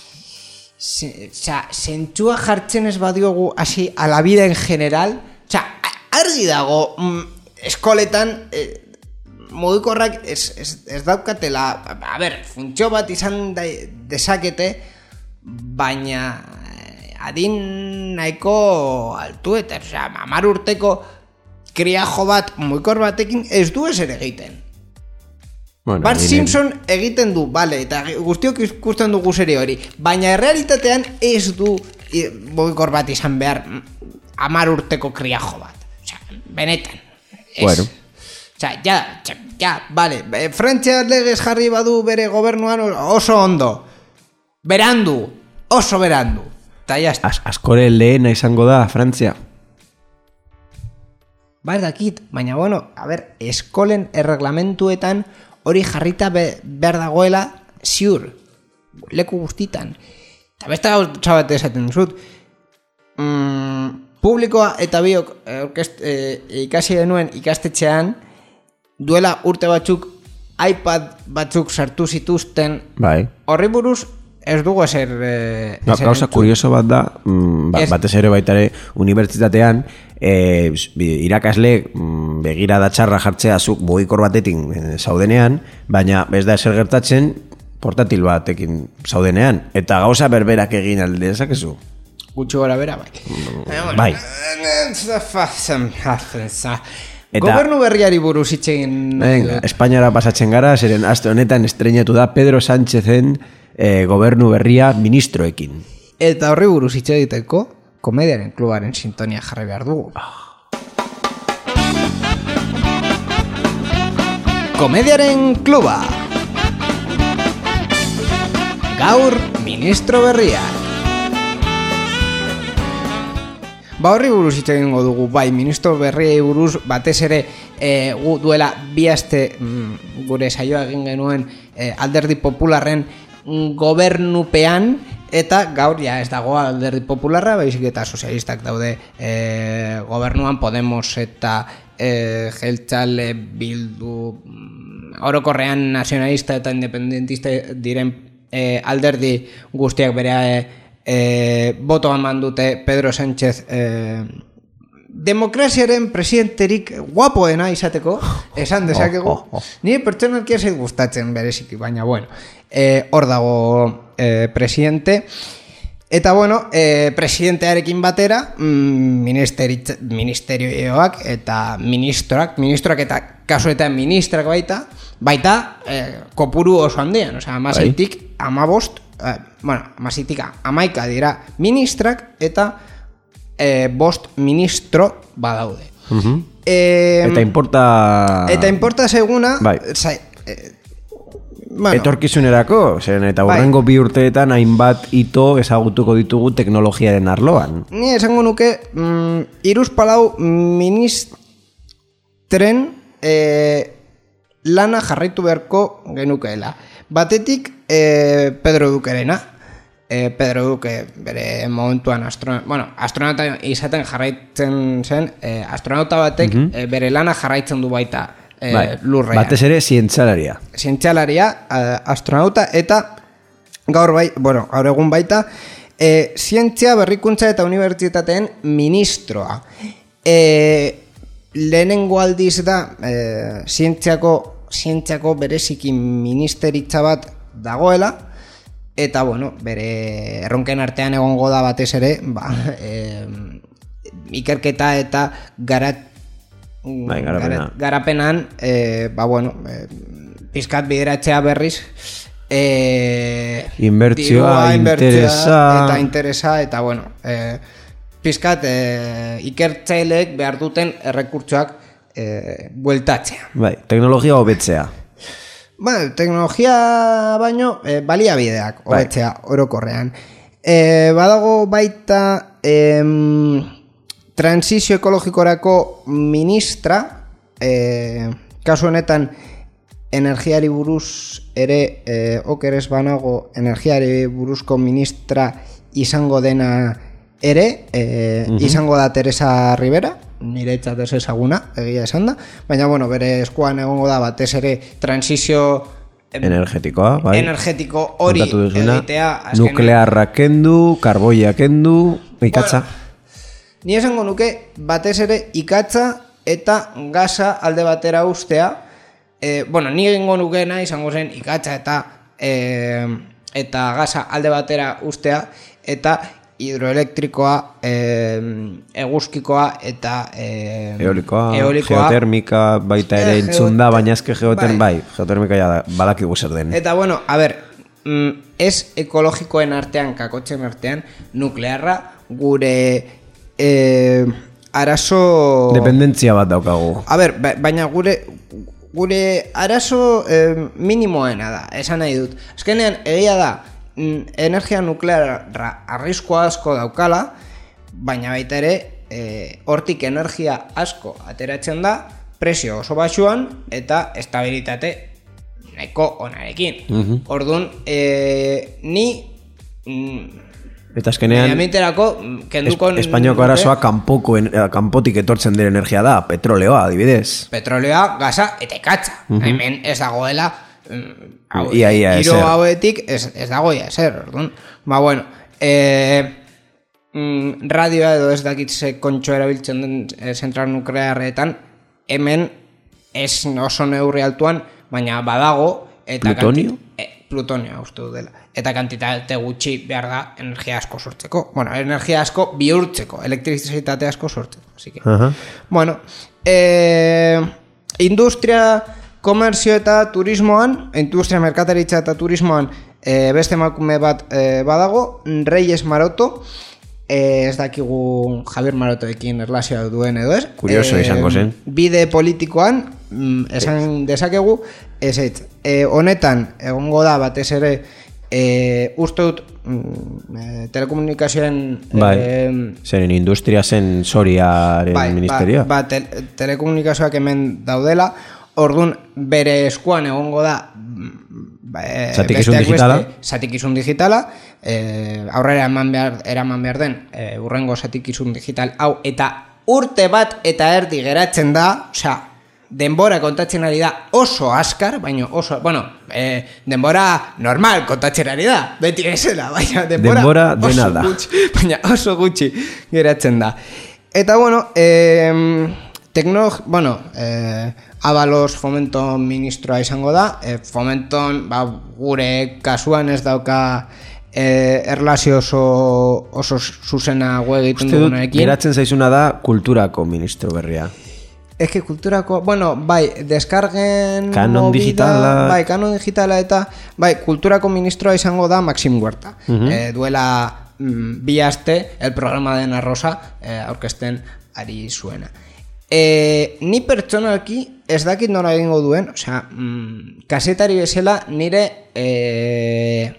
Osa, zentzua jartzen ez badiogu hasi a la vida en general, osa, argi dago mm, eskoletan eh, mugikorrak ez, ez, ez daukatela, a ber, funtzio bat izan da, dezakete, baina adin nahiko altuetan, osa, hamar urteko kriajo bat mugikor batekin ez du ezer egiten. Bueno, Bart Simpson egiten du, bale, eta guztiok ikusten dugu serie hori, baina errealitatean ez du mugikor bat izan behar hamar urteko kriajo bat. Osea, benetan. Ez. Bueno. Osea, ja, ja, bale, Frantzia legez jarri badu bere gobernuan oso ondo. Berandu, oso berandu. Eta jazta. As, askore lehena izango da, Frantzia. Ba, ez dakit, baina bueno, a ber, eskolen erreglamentuetan hori jarrita be, behar dagoela ziur, leku guztitan. Eta besta gauza bat esaten duzut, mm, publikoa eta biok orkest, e, ikasi denuen ikastetxean, duela urte batzuk iPad batzuk sartu zituzten, bai. Horri buruz ez dugu ezer... E, ezer gauza kurioso bat da, mm, ba, batez ere baitare unibertsitatean, E, irakasle begira da txarra jartzea zuk mugikor batekin zaudenean, baina ez da ezer gertatzen portatil batekin zaudenean, eta gauza berberak egin alde dezakezu. Gutxi gora bera, bai. Bai. Eta, gobernu berriari buruz itxegin... Venga, Espainiara pasatzen gara, zeren aste honetan estrenatu da Pedro Sánchezen eh, gobernu berria ministroekin. Eta horri buruz itxegiteko Komediaren klubaren sintonia jarri behar dugu. Komediaren kluba. Gaur ministro berria. Ba, horri buruz hitz egingo dugu, bai, ministro berriei buruz batez ere e, gu duela bi aste mm, gure saioa egin genuen e, Alderdi Popularren gobernupean, eta gaur ja ez dago Alderdi Popularra, baizik eta sozialistak daude e, gobernuan, Podemos eta e, Jeltzale, Bildu, orokorrean nazionalista eta independentista diren e, alderdi guztiak bere e, botoa eman dute Pedro Sánchez e, demokraziaren presidenterik guapoena izateko, esan dezakegu. Oh, oh, oh. Ni pertsonalki ez gustatzen bereziki, baina bueno, e, hor dago e, presidente. Eta bueno, e, presidentearekin batera, mm, ministerioak eta ministroak, ministroak eta kasuetan ministrak baita, baita e, kopuru oso handian, osea, amaseitik amabost, eh, bueno, amaseitik amaika dira ministrak eta e, bost ministro badaude. Uh-huh. e, Eta importa... Eta importa seguna, bai. Zai, e, bueno, etorkizunerako, zen eta hurrengo bai. Bi urteetan hainbat hito ezagutuko ditugu teknologiaren arloan. Ni esango nuke, mm, hiruzpalau ministren e, lana jarraitu beharko genukeela. Batetik, e, Pedro Dukerena. E, Pedro Duque bere momentuan astronauta, bueno, astronauta izaten jarraitzen zen, e, astronauta batek uh-huh. e, bere lana jarraitzen du baita. E, bai, lurrean. Batez ere zientzialaria. Zientzialaria, astronauta eta gaur bai, bueno, gaur egun baita e, zientzia, berrikuntza eta unibertsitateen ministroa. E, lehenengo aldiz da e, zientziako, zientziako bereziki ministeritza bat dagoela, eta bueno, bere erronken artean egongo da batez ere, ba, e, ikerketa eta garat Bai, garapena. Gara, garapenan e, ba bueno e, pizkat bideratzea berriz e, inbertsioa, interesa eta interesa eta bueno e, pizkat e, ikertzaileek behar duten errekurtsoak e, bueltatzea. Bai, teknologia hobetzea. Ba, teknologia baino e, baliabideak hobetzea bai. Orokorrean. E, badago baita em, transizio ekologikorako ministra, e, kasu honetan energiari buruz ere, e, okeres banago energiari buruzko ministra izango dena ere, e, uh-huh. izango da Teresa Rivera, nire etxat ez ezaguna, egia esan da, baina bueno, bere eskuan egongo da batez ere transizio energetikoa, bai. energetiko hori egitea. Nuklearra kendu, karboia kendu, ikatza. Bueno, ni esango nuke batez ere ikatza eta gaza alde batera ustea. E, bueno, ni egingo nukeena izango zen ikatza eta e, eta gaza alde batera ustea eta hidroelektrikoa, e, eguzkikoa eta e, eolikoa, eolikoa, geotermika baita ere e, entzun da, baina ezke geotermika, bai, bai geotermika ja badakigu zer den. Eta bueno, a ber, ez ekologikoen artean, kakotzen artean, nuklearra gure Eh, arazo... dependentzia bat daukagu. A ber, ba, baina gure gure arazo eh, minimoena da, esan nahi dut. Azkenean, egia da, energia nuklearra arrisku asko daukala, baina baita ere, eh, hortik energia asko ateratzen da, prezio oso batxuan, eta estabilitate nahiko onarekin. Uh-huh. Orduan, eh, ni... Mm, eta azkenean kenduko es, Espainiako arazoa kanpoko, kanpotik etortzen den energia da, petroleoa adibidez. Petroleoa, gaza eta ikatza. Uh-huh. Hemen ez dagoela hau, ia, ia, giro hauetik ez, ez dagoia ezer. Orduan, ba bueno, e, mm, radioa edo ez dakitze kontxo erabiltzen den e, zentral nuklearretan, hemen ez oso neurri altuan, baina badago eta plutonio? Kanti, e, plutonioa uste du dela. Eta kantitate gutxi behar da energia asko sortzeko. Bueno, energia asko bihurtzeko, elektrizitate asko sortzeko. Así que, uh-huh. Bueno, eh, industria, komerzio eta turismoan, industria, merkataritza eta turismoan eh, beste emakume bat eh, badago, Reyes Maroto, eh, ez dakigu Javier Marotoekin erlazioa duen edo ez. Kurioso eh, izango zen. Bide politikoan, esan dezakegu, ez ez, eh, honetan egongo da batez ere E, uste dut e, telekomunikazioen bai, e, zeren industria zen soriaren bai, ministerioa ba, ba, te, telekomunikazioak hemen daudela, orduan bere eskuan egongo da ba, e, zatikizun digitala beste, zatikizun digitala e, aurrera eman behar, eraman behar den e, urrengo zatikizun digital hau eta urte bat eta erdi geratzen da, osea denbora kontatzen ari da oso askar, baina oso, bueno, eh, denbora normal kontatzen ari da, beti esela, baina denbora, denbora oso dena da. gutxi, baina oso gutxi geratzen da. Eta bueno, eh, tekno, bueno, eh, Abalos Fomento ministroa izango da, eh, Fomenton, ba, gure kasuan ez dauka eh, erlazio oso, oso zuzena gu egiten Uste dut, dugunarekin. geratzen zaizuna da kulturako ministro berria. Ez que kulturako, bueno, bai, deskargen Kanon movida, digitala. bai, kanon digitala eta, bai, kulturako ministroa izango da Maxim Huerta. Mhm. eh, duela mm, bi aste, el programa de Ana Rosa eh, aurkezten ari zuena. Eh, ni pertsonalki ez dakit nola egingo duen, osea, mm, kasetari bezala nire eh,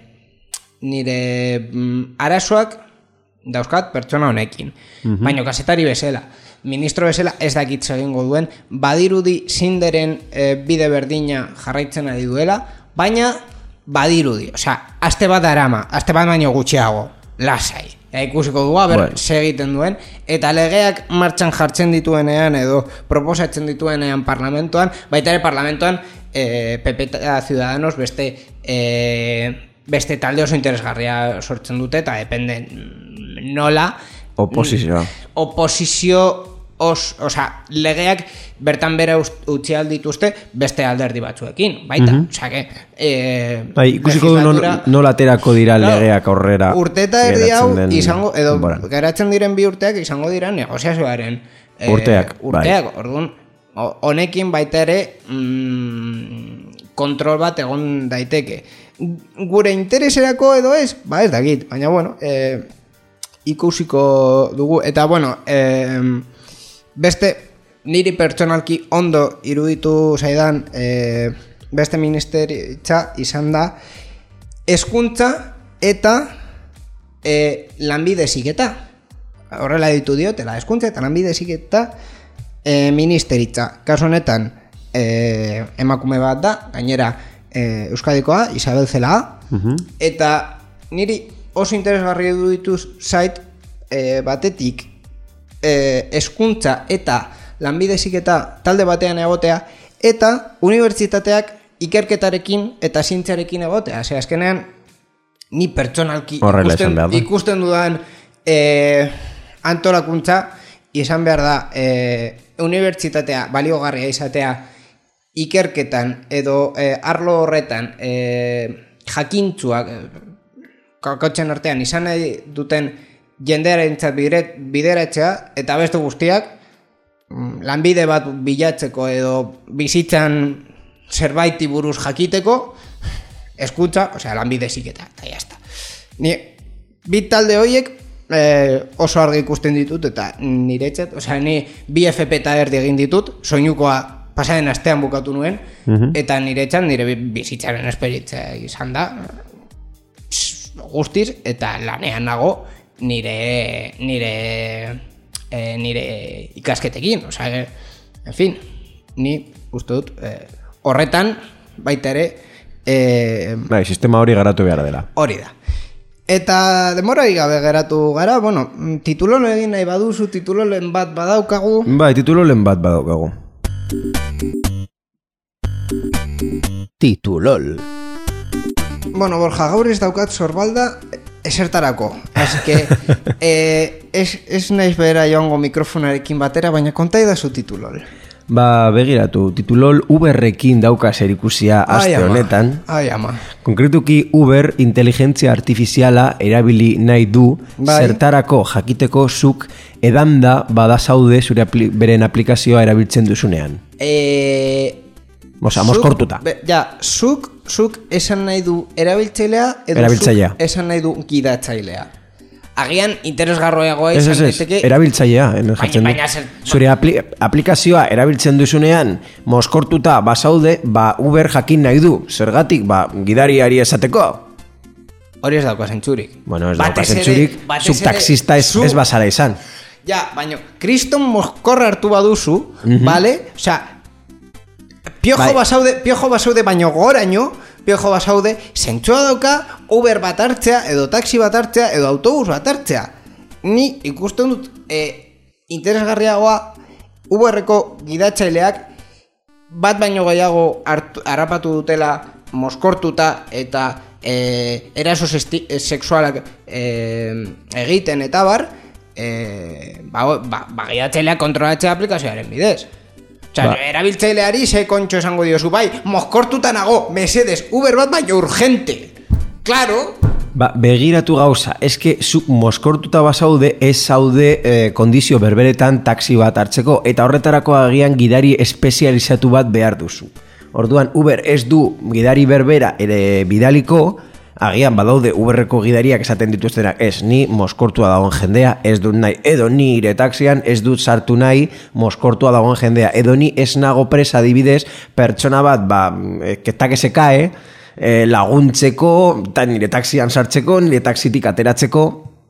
nire mm, arazoak dauzkat pertsona honekin. Baina kasetari bezala, ministro bezala ez dakit egingo duen, badirudi zinderen e, bide berdina jarraitzen ari duela, baina badirudi, osea, aste bat arama, aste bat baino gutxiago, lasai. Ja, ikusiko dugu, ber, Bueno. segiten duen, eta legeak martxan jartzen dituenean edo proposatzen dituenean parlamentoan, baita ere parlamentoan e, P P eta Ciudadanos beste e, beste talde oso interesgarria sortzen dute, eta depende nola Oposizioa. oposizio os, osea, legeak bertan bera ust- utzi aldituzte beste alderdi batzuekin, baita, Mhm. osea que eh, Bai, ikusiko du non, legislatura- nola aterako dira Claro, legeak aurrera. urte eta erdi hau geratzen den izango, edo denboran. geratzen diren bi urteak izango dira negoziazioaren eh, Urteak, urteak, bai. orduan ho- honekin baita ere mm, kontrol bat egon daiteke. Gure intereserako edo ez, ba ez dakit, baina bueno, eh, ikusiko dugu, eta bueno, eh, beste niri pertsonalki ondo iruditu zaidan eh, beste ministeritza izan da hezkuntza eta eh, lanbide heziketa. Horrela ditu diotela, hezkuntza eta lanbide heziketa eh, ministeritza. Kasu honetan eh, emakume bat da, gainera eh, Euskadikoa, Isabel Celaá, eta niri oso interesgarri iruditu zait eh, batetik eh, hezkuntza eta lanbide heziketa talde batean egotea, eta unibertsitateak ikerketarekin eta zientziarekin egotea. Osea, azkenean ni pertsonalki Horrela esan ikusten, behar da. ikusten dudan eh, antolakuntza izan behar da eh, unibertsitatea baliogarria izatea ikerketan edo eh, arlo horretan eh, jakintzuak eh, kakotxen artean izan nahi duten jendearentzat bidere- bideratzea, eta beste guztiak mm, lanbide bat bilatzeko edo bizitzan zerbaiti buruz jakiteko eskutza, osea, lanbide heziketa, eta jazta. Ni, bi talde horiek eh, oso argi ikusten ditut, eta niretzat, osea, ni bi F P eta erdi egin ditut, soinukoa pasaren astean bukatu nuen, eta niretzat nire bi- bizitzaren esperientzia izan da, guztiz, eta lanean nago nire nire eh, nire ikasketekin, osea, en fin, ni uste dut eh, horretan baita ere eh, Bai, sistema hori garatu behar dela. hori da. Eta demorai gabe geratu gara, bueno, titulo egin nahi baduzu, titulolen bat badaukagu. Bai, titulo lehen bat badaukagu. Titulol. Bueno, Borja, gaur ez daukat sorbalda esertarako. Así que eh, ez, ez naiz behera joango mikrofonarekin batera, baina konta idazu titulol. Ba, begiratu, titulol Uberrekin dauka zerikusia aste Ai, ama. honetan. Ai, ama. Konkretuki Uber inteligentzia artifiziala erabili nahi du Bai. zertarako jakiteko zuk edanda badazaude zure apli, beren aplikazioa erabiltzen duzunean. Eh, Osa, zuk- mozkortuta. be- Ja, zuk, zuk esan nahi du erabiltzailea edo Erabiltzailea. zuk esan nahi du gidatzailea. Agian interesgarroagoa Ez, izan ez, ez, daiteke. erabiltzailea, hemen jartzen du. baina zer- Zure apli, aplikazioa erabiltzen duzunean, mozkortuta bazaude, ba Uber jakin nahi du. Zergatik, ba, gidariari esateko. Hori ez dauka zentzurik. Bueno, ez Batez dauka ere- zentzurik, batez zuk ere taxista ez, zu- ez bazara izan. Ja, baina, kriston mozkorra hartu baduzu, vale? Osea, piojo Bai. basaude, piojo basaude baino goraino, piojo basaude, zentzua dauka Uber bat hartzea, edo taxi bat hartzea, edo autobus bat hartzea. Ni ikusten dut, e, interesgarriagoa Uberreko gidatzaileak bat baino gehiago hartu, harrapatu dutela moskortuta eta e, eraso sesti, e, sexualak e, egiten eta bar, e, ba, ba, bagiatzailea kontrolatzea aplikazioaren bidez. Osa, ba. Erabiltzaileari ze kontxo esango diozu, bai, moskortuta nago, mesedes, Uber bat baino urgente. Claro. Ba, begiratu gauza, eske zuk moskortuta bazaude, ez zaude eh, kondizio berberetan taxi bat hartzeko, eta horretarako agian gidari espezializatu bat behar duzu. Orduan, Uber ez du gidari berbera ere bidaliko, agian badaude Uberreko gidariak esaten dituztenak, ez, ni moskortua dagoen jendea, ez dut nahi, edo ni ire taxian ez dut sartu nahi moskortua dagoen jendea, edo ni ez nago presa adibidez, pertsona bat, ba, ketak eze kae, eh, laguntzeko, eta nire taxian sartzeko, nire taxitik ateratzeko,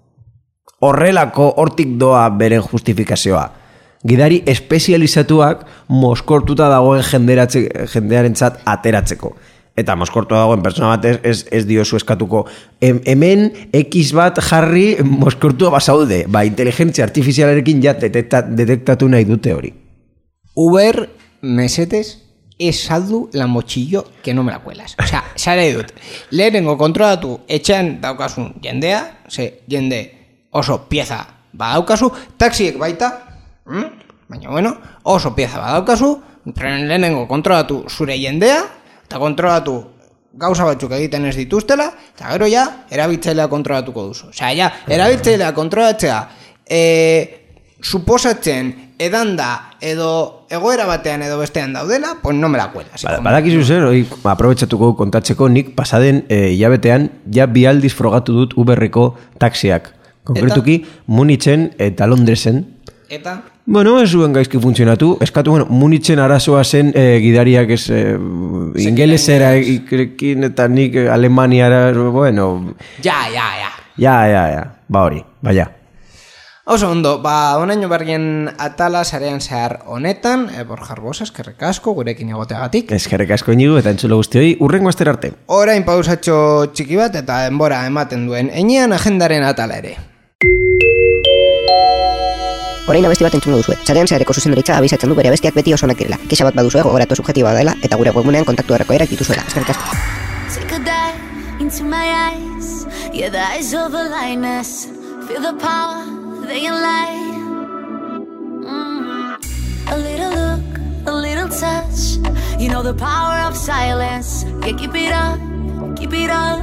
horrelako hortik doa beren justifikazioa. Gidari espezializatuak moskortuta dagoen jendearentzat ateratzeko. Eta moskortua dagoen pertsona bat ez, ez, ez diozu eskatuko. Hemen X bat jarri moskortua bazaude. Ba, inteligentzia artifizialarekin ja detekta, detektatu nahi dute hori. Uber, mesetes, ez saldu la mochillo que no me la cuelas. O sea, sare dut. Lehenengo kontrolatu etxean daukasun jendea, ze jende oso pieza badaukazu, taxiek baita, mm? baina bueno, oso pieza badaukazu, lehenengo kontrolatu zure jendea, eta kontrolatu gauza batzuk egiten ez dituztela, eta gero ja, erabiltzailea kontrolatuko duzu. Osea, ja, erabiltzailea kontrolatzea, e, suposatzen edanda edo egoera batean edo bestean daudela, pues no me la cuelas. Ba, badakizu zer, hori aprobetxatuko kontatzeko, nik pasaden e, hilabetean ja bi aldiz frogatu dut Uberreko taxiak. Konkretuki, Munitzen eta Londresen. Eta? Bueno, ez zuen gaizki funtzionatu. Eskatu, bueno, Munitzen arazoa zen e, gidariak ez e, ingelesera ikrekin eta nik Alemaniara, bueno... Ja, ja, ja. Ja, ja, ja. Ba hori, baina. Oso ondo, ba, onaino bergien atala sarean zehar honetan, e, Borja Arbosa, eskerrik asko, gurekin egoteagatik. Eskerrik asko inigu eta entzulo guztioi, urrengo aster arte. Orain pausatxo txiki bat eta denbora ematen duen, enean agendaren atala ere. Orain abesti bat entzungo duzue. Sarean zehareko zuzendaritza abizatzen du bere abestiak beti oso onak direla. Kexa bat baduzue gogoratu subjektiba dela eta gure webgunean kontaktu erreko erak dituzuela. Eskerrik asko. Take a dive into my eyes. Yeah, the eyes of a lioness. Feel the power, they can lie. Mm. A little look, a little touch. You know the power of silence. Yeah, keep it up, keep it up.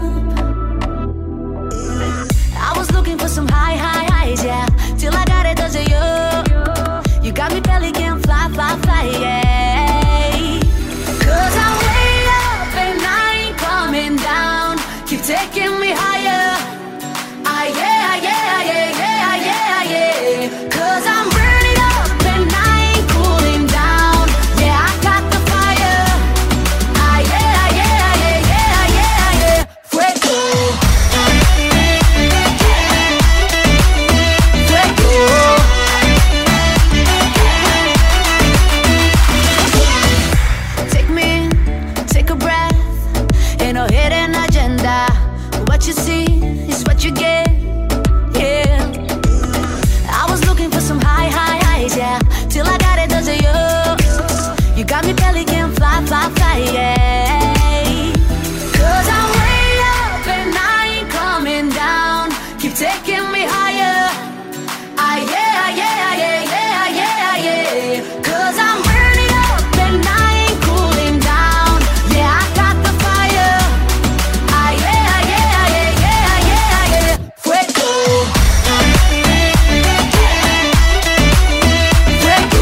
I was looking for some high, high highs, yeah. Till I got it, does it you? You got me belly can fly, fly, fly, yeah. Cause I'm way up and I ain't coming down. Keep taking me higher. Ah, yeah, yeah, yeah, yeah, yeah, yeah. Cause I'm burning up and I ain't cooling down. Yeah, I got the fire. Ah, yeah, yeah, yeah, yeah, yeah, yeah. Fuego. What you see is what you get, yeah. I was looking for some high, high highs, yeah. Till I got it, does it you? You got me belly can fly, fly, fly, yeah. Cause I'm way up and I ain't coming down. Keep taking me higher. Ah, yeah, yeah, yeah, yeah, yeah, yeah. Cause I'm burning up and I ain't cooling down. Yeah, I got the fire. Ah, yeah, yeah, yeah, yeah, yeah, yeah. Fuego. Fuego.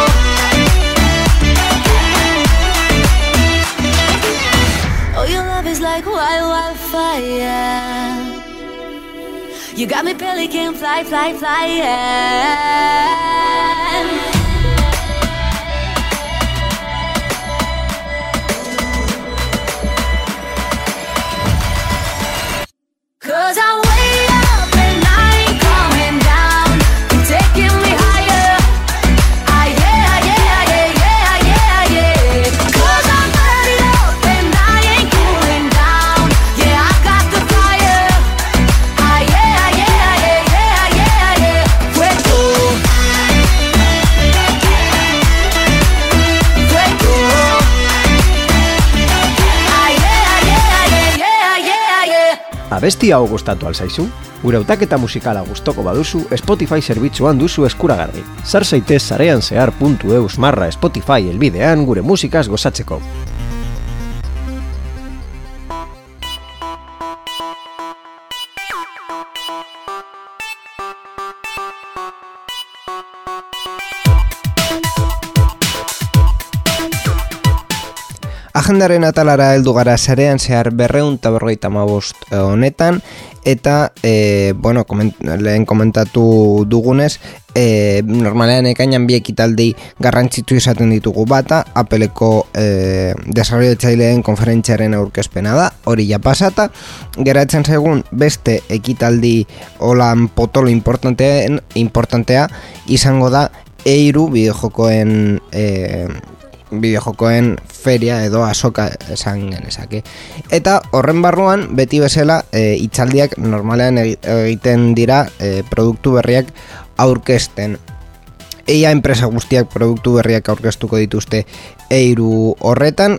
Oh, your love is like wild, wildfire. You got me belly can fly, fly, fly, yeah. Cause I'm way up and I ain't coming down. You're taking me higher. Ah, yeah, yeah, yeah, yeah, yeah, yeah. Cause I'm burning up and I ain't cooling down. Yeah, I got the fire. Ah, yeah, yeah, yeah, yeah, yeah, yeah. Fuego. abesti hau gustatu alzaizu? Gure hautaketa musikala gustoko baduzu, Spotify zerbitzuan duzu eskuragarri. Sar zaitez sarean zehar puntu eus marra Spotify elbidean gure musikaz gozatzeko. Agendaren atalara heldu gara sarean zehar berreun eta berrogeita hamabost honetan, eta e, bueno, koment, lehen komentatu dugunez, e, normalean ekainan bi ekitaldi garrantzitu izaten ditugu. Bata, Appleko e, desarrollatzaileen konferentziaren aurkezpena da, hori ja pasata, geratzen zaigun beste ekitaldi holan potolo importantea, importantea izango da Eiru bideojokoen e, bideojokoen feria edo azoka esan genezake. Eta horren barruan beti bezala e, itzaldiak normalean egiten dira e, produktu berriak aurkezten. Eia enpresa guztiak produktu berriak aurkeztuko dituzte Eiru horretan.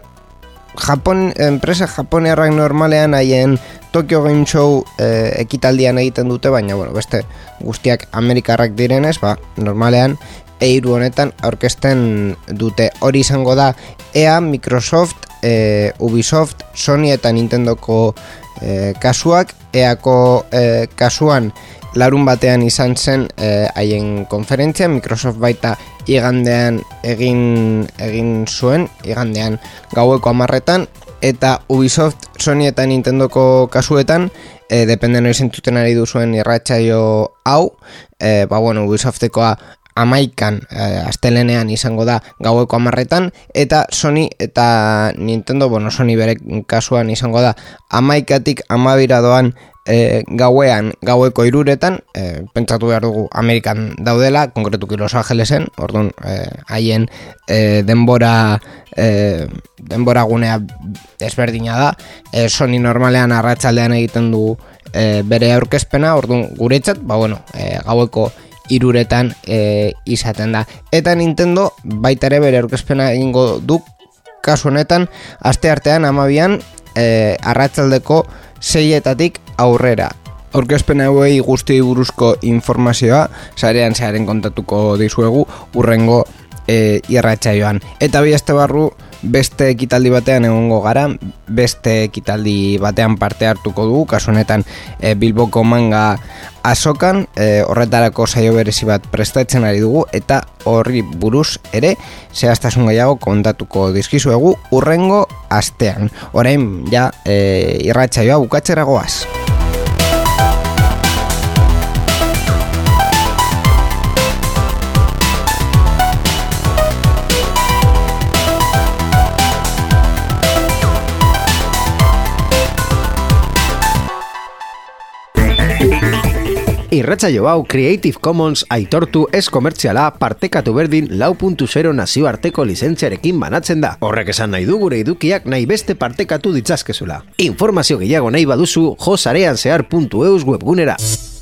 Japon, enpresa japonearrak normalean haien Tokyo Game Show e, ekitaldian egiten dute, baina bueno, beste guztiak amerikarrak direnez, ba, normalean Eiru honetan aurkezten dute. Hori izango da E A, Microsoft, e, Ubisoft, Sony eta Nintendoko e, kasuak. Eako e, kasuan larun batean izan zen e, haien konferentzia, Microsoft baita igandean egin egin zuen, igandean gaueko hamarretan, eta Ubisoft, Sony eta Nintendoko kasuetan, e, depende noiz entzuten ari duzuen irratsaio hau, e, ba bueno, Ubisoftekoa amaikan e, astelenean izango da gaueko hamarretan, eta Sony eta Nintendo, bueno, Sony bere kasuan izango da amaikatik amabira doan e, gauean gaueko iruretan, e, pentsatu behar dugu Amerikan daudela, konkretuki Los Angelesen, orduan haien e, denbora e, denbora gunea ezberdina da. e, Sony normalean arratsaldean egiten du e, bere aurkezpena, orduan guretzat, ba bueno, e, gaueko iruretan e, izaten da. Eta Nintendo baita ere bere aurkezpena egingo du kasu honetan asteartean hamabian e, arratsaldeko seietatik aurrera. Aurkezpena hauei guztiei buruzko informazioa sarean zearen kontatuko dizuegu urrengo e, irratsaioan. Eta bi aste barru beste ekitaldi batean egongo gara, beste ekitaldi batean parte hartuko dugu, kasu honetan e, Bilboko manga azokan, e, horretarako saio berezi bat prestatzen ari dugu, eta horri buruz ere zehaztasun gehiago kontatuko dizkizuegu urrengo astean. Orain ja e, irratsaioa bukatzera goaz. Irratsaio hau Creative Commons aitortu ez komertziala partekatu berdin lau puntu zero nazioarteko lizentziarekin banatzen da. Horrek esan nahi du gure edukiak nahi beste partekatu ditzazkezula. Informazio gehiago nahi baduzu jo sarean zehar puntu eus webgunera.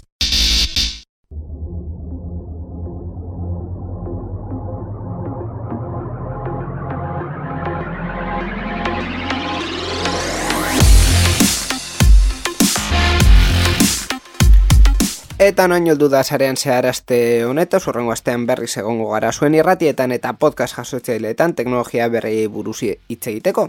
Eta noin heldu da sarean zehar aste honetaz, urrengo astean berriz egongo gara zuen irratietan eta podcast jasotzaileetan teknologia berriei buruz hitz egiteko.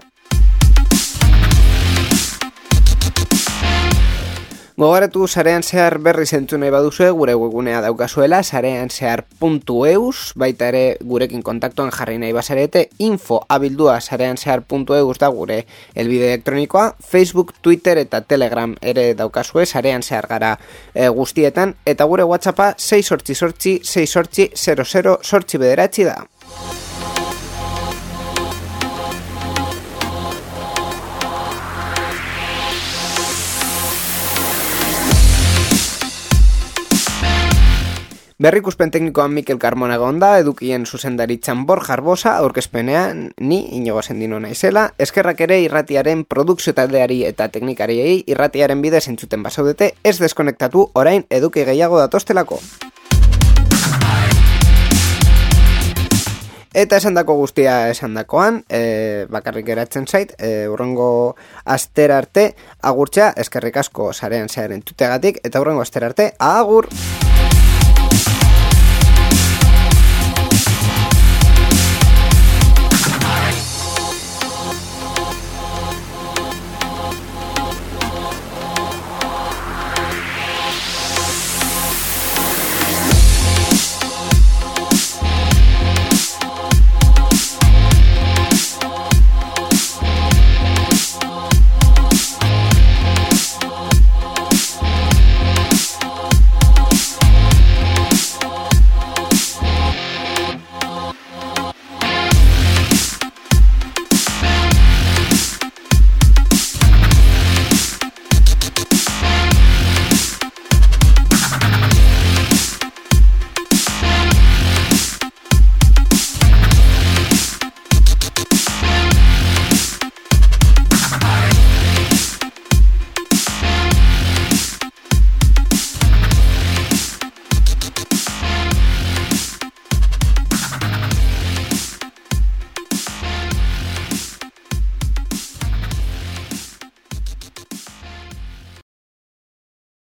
Gogoratu sarean zehar berriz entzun nahi baduzue, gure webgunea daukazuela sarean zehar puntu eus, baita ere gurekin kontaktuan jarri nahi bazarete, info abildua sarean zehar puntu eus da gure helbide elektronikoa, Facebook, Twitter eta Telegram ere daukazue sarean zehar gara e, guztietan, eta gure WhatsAppa sei sortzi sortzi sei sortzi zero zero sortzi bederatzi da. Berrikuspen teknikoan Mikel Carmona gonda, edukien zuzendaritzan Borja Arbosa, aurkezpenean ni Inigo Sendino naizela, eskerrak ere irratiaren produkzio taldeari eta teknikariei irratiaren bidez entzuten basaudete, ez deskonektatu orain eduki gehiago datostelako. Eta esandako guztia esandakoan, e, bakarrik geratzen zait, e, urrengo astera arte agurtzea, eskerrik asko sarean zearen tutegatik, eta urrengo astera arte, agur!